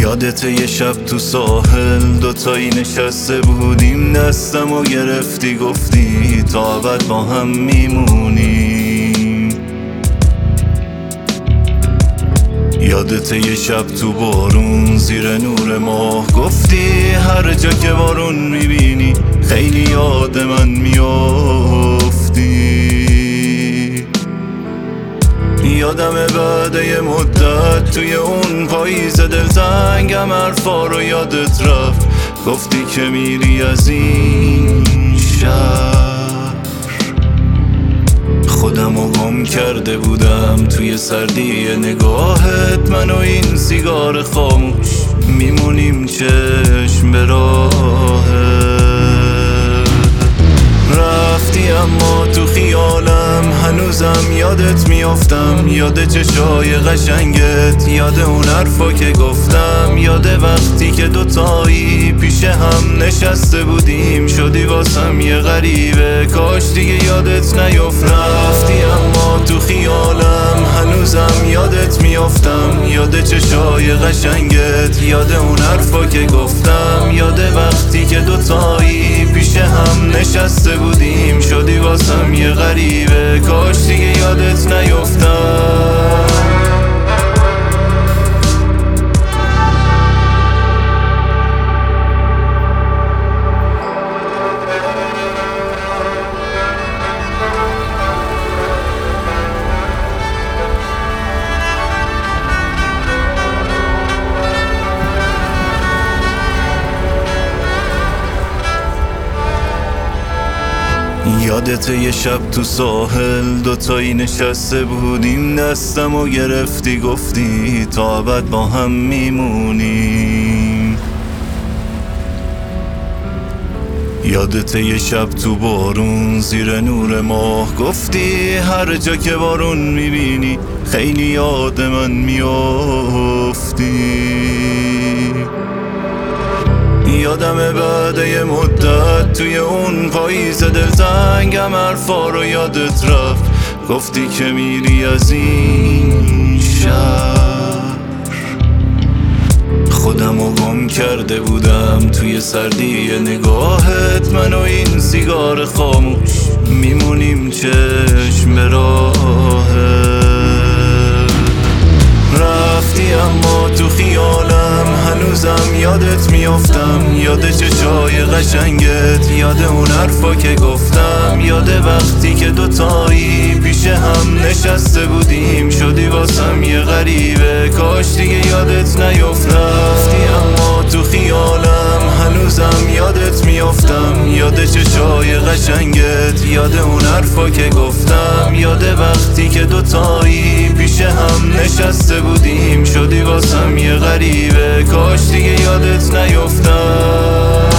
یادت یه شب تو ساحل دوتایی نشسته بودیم، دستم و گرفتی گفتی تا ابد با هم میمونیم. یادت یه شب تو بارون زیر نور ماه گفتی هر جا که بارون میبینی خیلی یاد من میافتی. یادمه بعد یه مدت توی اون پاییز دلتنگم حرفا رو یادت رفت، گفتی که میری از این شهر. خودمو گم کرده بودم توی سردی نگاهت، من و این سیگار خاموش میمونیم چشم به راهت. رفتی اما تو خیالم هنوزم یادت میافتم، یاد چشای قشنگت، یاد اون حرفا که گفتم، یاد وقتی که دوتایی پیش هم نشسته بودیم، شدی واسم یه غریبه کاش دیگه یادت نیفت. رفتی اما تو خیالم هنوزم یادت میافتم، یاد چشای قشنگت، یاد اون حرفا که گفتم، یاد وقتی که دوتایی پیش هم نشسته بودیم، شدی واسم یه غریبه کاش دیگه یادت نیفتم. یادت یه شب تو ساحل دوتایی نشسته بودیم، دستم و گرفتی گفتی تا ابد با هم میمونیم. یادت یه شب تو بارون زیر نور ماه گفتی هر جا که بارون میبینی خیلی یاد من میافتی. یادمه بعد یه مدت توی اون پاییز دلتنگم حرفا رو یادت رفت، گفتی که میری از این شهر. خودمو گم کرده بودم توی سردی نگاهت، من و این سیگار خاموش میمونیم چشم به راهت. رفتی اما تو خیالم هنوزم یادت میافتم، یاد چشای قشنگت، یاد اون حرفا که گفتم، یاد وقتی که دوتایی پیش هم نشسته بودیم، شدی واسم یه غریبه کاش دیگه یادت نیفت. رفتی اما تو خیالم هنوزم یادت میافتم، یاد چشای قشنگت، یاد اون حرفا که گفتم، یاد وقتی که دوتایی پیش هم نشسته بودیم، شدی واسم یه غریبه کاش دیگه یادت نیفتم.